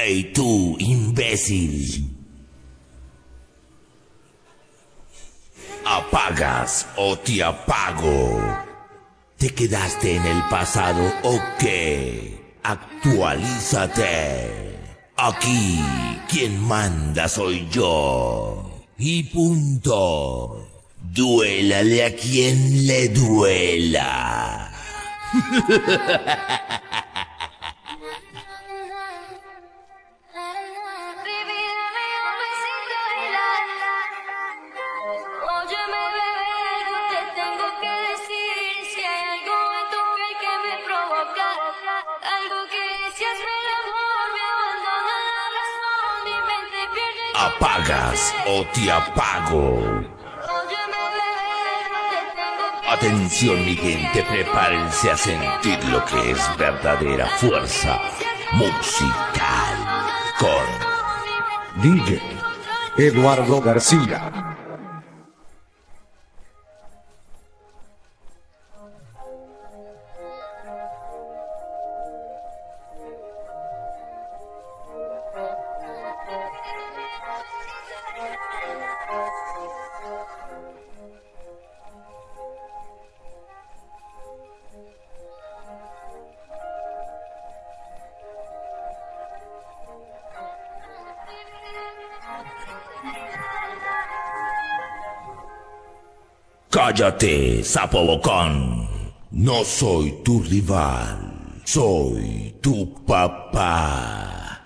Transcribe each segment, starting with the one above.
Ey tú, imbécil. ¿Apagas o te apago? ¿Te quedaste en el pasado o qué? Actualízate. Aquí quien manda soy yo. Y punto. Duélale a quien le duela. ¿Apagas o te apago? Atención mi gente, prepárense a sentir lo que es verdadera fuerza musical con DJ Eduardo García. Cállate, sapo bocón. No soy tu rival, soy tu papá.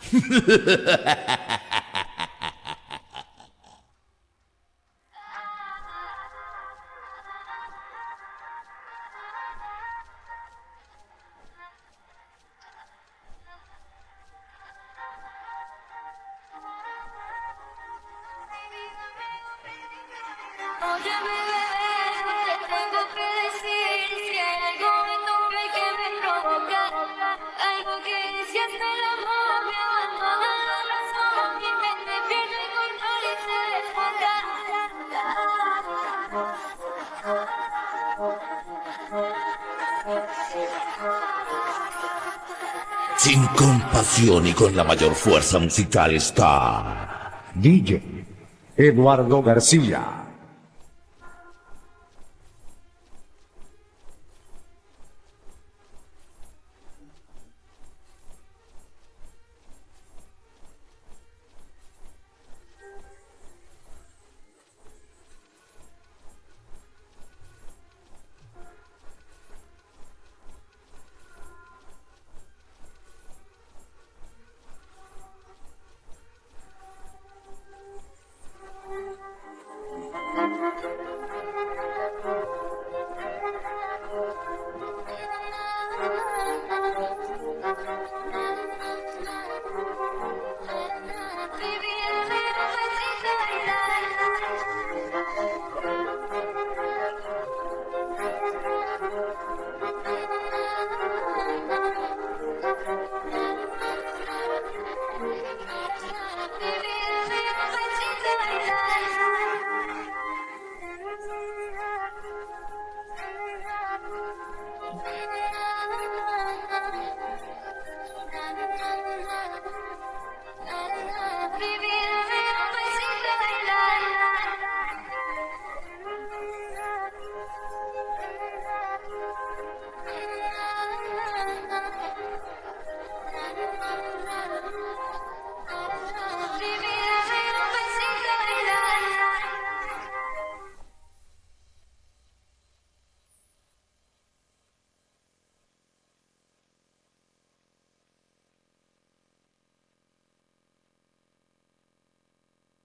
Sin compasión y con la mayor fuerza musical está DJ Eduardo García.